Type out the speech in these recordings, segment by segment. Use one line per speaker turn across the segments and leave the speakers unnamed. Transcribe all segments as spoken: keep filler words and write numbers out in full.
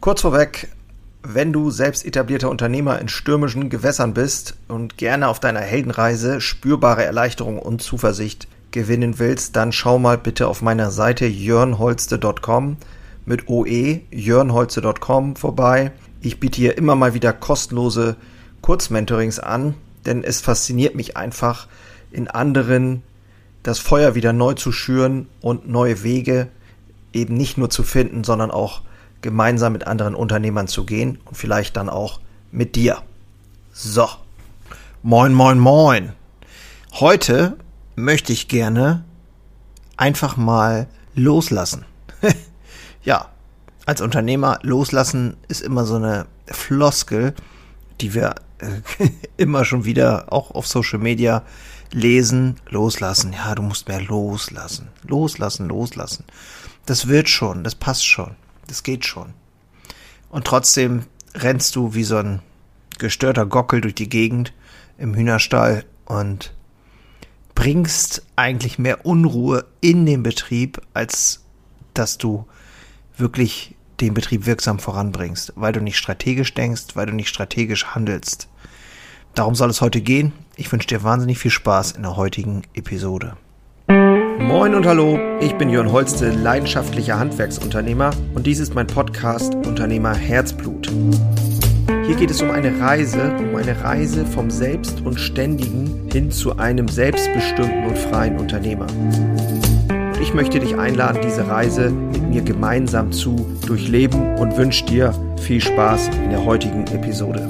Kurz vorweg, wenn du selbst etablierter Unternehmer in stürmischen Gewässern bist und gerne auf deiner Heldenreise spürbare Erleichterung und Zuversicht gewinnen willst, dann schau mal bitte auf meiner Seite jörnholste punkt com mit O E, jörnholste punkt com vorbei. Ich biete hier immer mal wieder kostenlose Kurzmentorings an, denn es fasziniert mich einfach, in anderen das Feuer wieder neu zu schüren und neue Wege eben nicht nur zu finden, sondern auch gemeinsam mit anderen Unternehmern zu gehen und vielleicht dann auch mit dir. So, moin, moin, moin. Heute möchte ich gerne einfach mal loslassen. Ja, als Unternehmer loslassen ist immer so eine Floskel, die wir äh, immer schon wieder auch auf Social Media lesen. Loslassen, ja, du musst mehr loslassen. Loslassen, loslassen. Das wird schon, das passt schon. Das geht schon. Und trotzdem rennst du wie so ein gestörter Gockel durch die Gegend im Hühnerstall und bringst eigentlich mehr Unruhe in den Betrieb, als dass du wirklich den Betrieb wirksam voranbringst, weil du nicht strategisch denkst, weil du nicht strategisch handelst. Darum soll es heute gehen. Ich wünsche dir wahnsinnig viel Spaß in der heutigen Episode. Moin und hallo, ich bin Jörn Holste, leidenschaftlicher Handwerksunternehmer und dies ist mein Podcast Unternehmer Herzblut. Hier geht es um eine Reise, um eine Reise vom Selbst und Ständigen hin zu einem selbstbestimmten und freien Unternehmer. Und ich möchte dich einladen, diese Reise mit mir gemeinsam zu durchleben und wünsche dir viel Spaß in der heutigen Episode.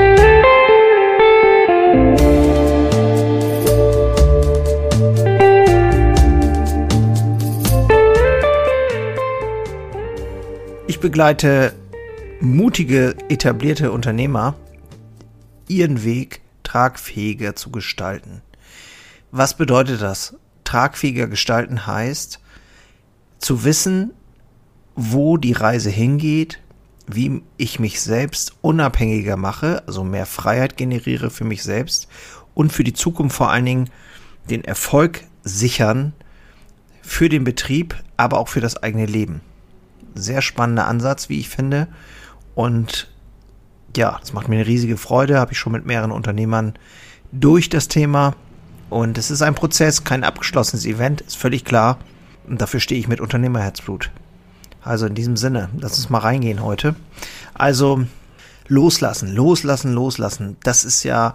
Ich begleite mutige, etablierte Unternehmer, ihren Weg tragfähiger zu gestalten. Was bedeutet das? Tragfähiger gestalten heißt, zu wissen, wo die Reise hingeht, wie ich mich selbst unabhängiger mache, also mehr Freiheit generiere für mich selbst und für die Zukunft vor allen Dingen den Erfolg sichern für den Betrieb, aber auch für das eigene Leben. Sehr spannender Ansatz, wie ich finde. Und ja, das macht mir eine riesige Freude. Habe ich schon mit mehreren Unternehmern durch das Thema. Und es ist ein Prozess, kein abgeschlossenes Event, ist völlig klar. Und dafür stehe ich mit Unternehmerherzblut. Also in diesem Sinne, lass uns mal reingehen heute. Also loslassen, loslassen, loslassen. Das ist ja,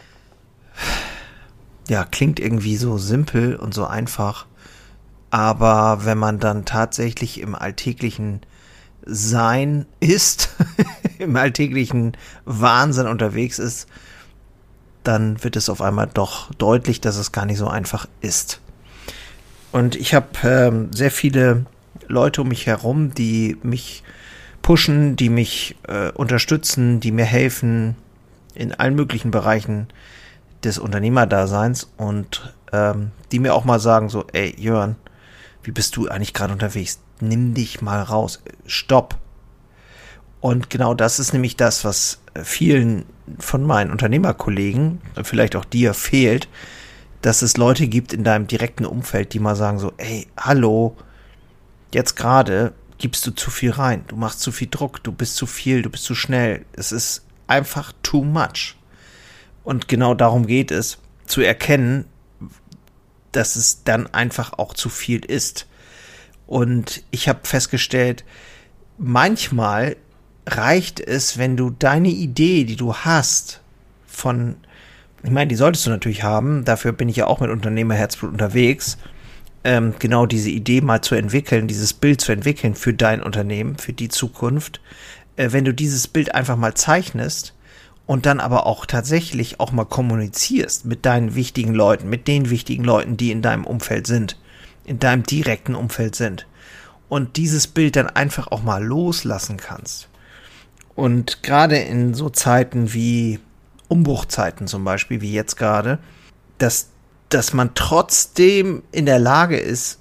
ja, klingt irgendwie so simpel und so einfach. Aber wenn man dann tatsächlich im alltäglichen Sein ist, im alltäglichen Wahnsinn unterwegs ist, dann wird es auf einmal doch deutlich, dass es gar nicht so einfach ist. Und ich habe ähm, sehr viele Leute um mich herum, die mich pushen, die mich äh, unterstützen, die mir helfen in allen möglichen Bereichen des Unternehmerdaseins und ähm, die mir auch mal sagen so, ey Jörn, wie bist du eigentlich gerade unterwegs? Nimm dich mal raus. Stopp. Und genau das ist nämlich das, was vielen von meinen Unternehmerkollegen, vielleicht auch dir, fehlt, dass es Leute gibt in deinem direkten Umfeld, die mal sagen so, ey, hallo, jetzt gerade gibst du zu viel rein. Du machst zu viel Druck, du bist zu viel, du bist zu schnell. Es ist einfach too much. Und genau darum geht es, zu erkennen, dass es dann einfach auch zu viel ist. Und ich habe festgestellt, manchmal reicht es, wenn du deine Idee, die du hast, von, ich meine, die solltest du natürlich haben, dafür bin ich ja auch mit Unternehmerherzblut unterwegs, ähm, genau diese Idee mal zu entwickeln, dieses Bild zu entwickeln für dein Unternehmen, für die Zukunft. Äh, wenn du dieses Bild einfach mal zeichnest, und dann aber auch tatsächlich auch mal kommunizierst mit deinen wichtigen Leuten, mit den wichtigen Leuten, die in deinem Umfeld sind, in deinem direkten Umfeld sind und dieses Bild dann einfach auch mal loslassen kannst. Und gerade in so Zeiten wie Umbruchzeiten zum Beispiel, wie jetzt gerade, dass, dass man trotzdem in der Lage ist,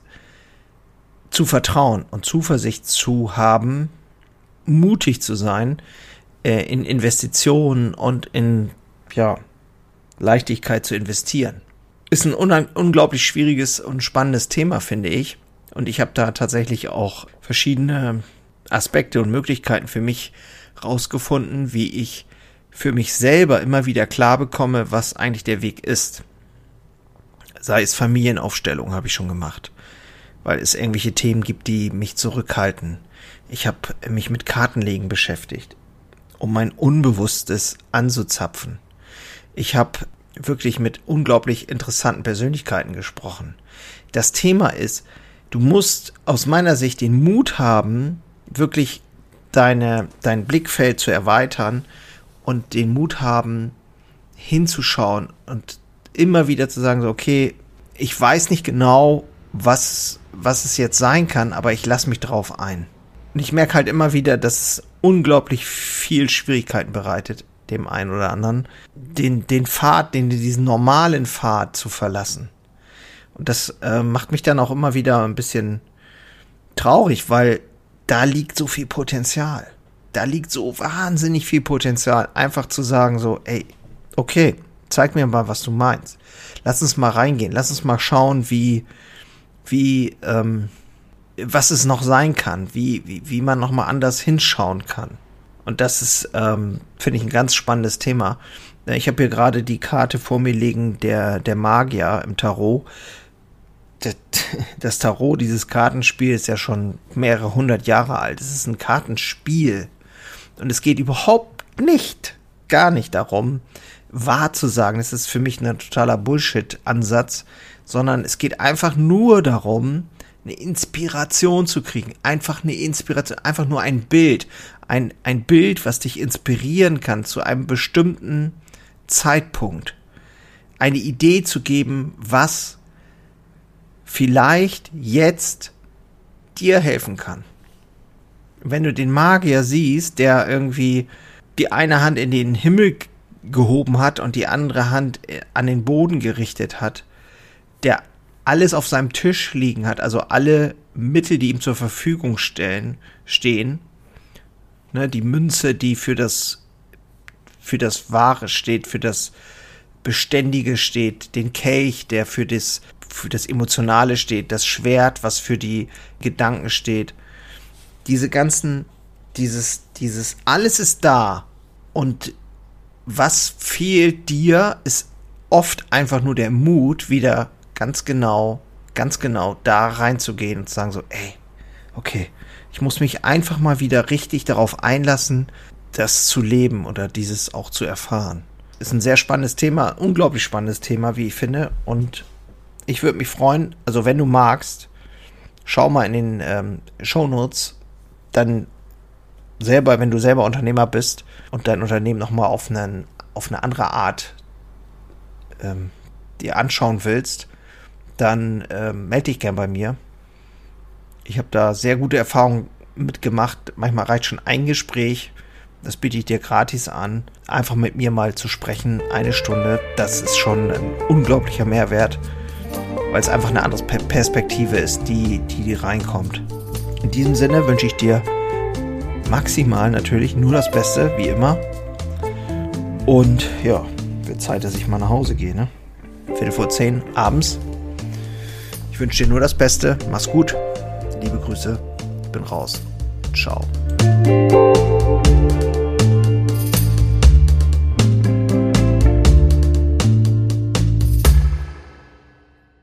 zu vertrauen und Zuversicht zu haben, mutig zu sein, in Investitionen und in ja, Leichtigkeit zu investieren. Ist ein un- unglaublich schwieriges und spannendes Thema, finde ich. Und ich habe da tatsächlich auch verschiedene Aspekte und Möglichkeiten für mich rausgefunden, wie ich für mich selber immer wieder klar bekomme, was eigentlich der Weg ist. Sei es Familienaufstellung, habe ich schon gemacht, weil es irgendwelche Themen gibt, die mich zurückhalten. Ich habe mich mit Kartenlegen beschäftigt, um mein Unbewusstes anzuzapfen. Ich habe wirklich mit unglaublich interessanten Persönlichkeiten gesprochen. Das Thema ist, du musst aus meiner Sicht den Mut haben, wirklich deine, dein Blickfeld zu erweitern und den Mut haben, hinzuschauen und immer wieder zu sagen, so, okay, ich weiß nicht genau, was, was es jetzt sein kann, aber ich lasse mich drauf ein. Und ich merke halt immer wieder, dass es unglaublich viel Schwierigkeiten bereitet, dem einen oder anderen, den, den Pfad, den, diesen normalen Pfad zu verlassen. Und das äh, macht mich dann auch immer wieder ein bisschen traurig, weil da liegt so viel Potenzial. Da liegt so wahnsinnig viel Potenzial, einfach zu sagen so, ey, okay, zeig mir mal, was du meinst. Lass uns mal reingehen, lass uns mal schauen, wie, wie, ähm, was es noch sein kann, wie, wie, wie man noch mal anders hinschauen kann. Und das ist, ähm, finde ich, ein ganz spannendes Thema. Ich habe hier gerade die Karte vor mir liegen, der, der Magier im Tarot. Das Tarot, dieses Kartenspiel, ist ja schon mehrere hundert Jahre alt. Es ist ein Kartenspiel. Und es geht überhaupt nicht, gar nicht darum, wahr zu sagen. Das ist für mich ein totaler Bullshit-Ansatz. Sondern es geht einfach nur darum, eine Inspiration zu kriegen. Einfach eine Inspiration, einfach nur ein Bild. Ein, ein Bild, was dich inspirieren kann zu einem bestimmten Zeitpunkt. Eine Idee zu geben, was vielleicht jetzt dir helfen kann. Wenn du den Magier siehst, der irgendwie die eine Hand in den Himmel gehoben hat und die andere Hand an den Boden gerichtet hat, der alles auf seinem Tisch liegen hat, also alle Mittel, die ihm zur Verfügung stellen, stehen, ne, die Münze, die für das, für das Wahre steht, für das Beständige steht, den Kelch, der für das, für das Emotionale steht, das Schwert, was für die Gedanken steht. Diese ganzen, dieses, dieses, alles ist da. Und was fehlt dir, ist oft einfach nur der Mut, wieder ganz genau, ganz genau da reinzugehen und zu sagen so, ey, okay, ich muss mich einfach mal wieder richtig darauf einlassen, das zu leben oder dieses auch zu erfahren. Ist ein sehr spannendes Thema, unglaublich spannendes Thema, wie ich finde. Und ich würde mich freuen, also wenn du magst, schau mal in den ähm, Shownotes, dann selber, wenn du selber Unternehmer bist und dein Unternehmen nochmal auf, einen, auf eine andere Art ähm, dir anschauen willst, dann ähm, melde dich gern bei mir. Ich habe da sehr gute Erfahrungen mitgemacht. Manchmal reicht schon ein Gespräch. Das biete ich dir gratis an. Einfach mit mir mal zu sprechen, eine Stunde. Das ist schon ein unglaublicher Mehrwert, weil es einfach eine andere Perspektive ist, die, die, die reinkommt. In diesem Sinne wünsche ich dir maximal natürlich nur das Beste, wie immer. Und ja, wird Zeit, dass ich mal nach Hause gehe, ne? Viertel vor zehn abends. Ich wünsche dir nur das Beste. Mach's gut. Liebe Grüße. Bin raus. Ciao.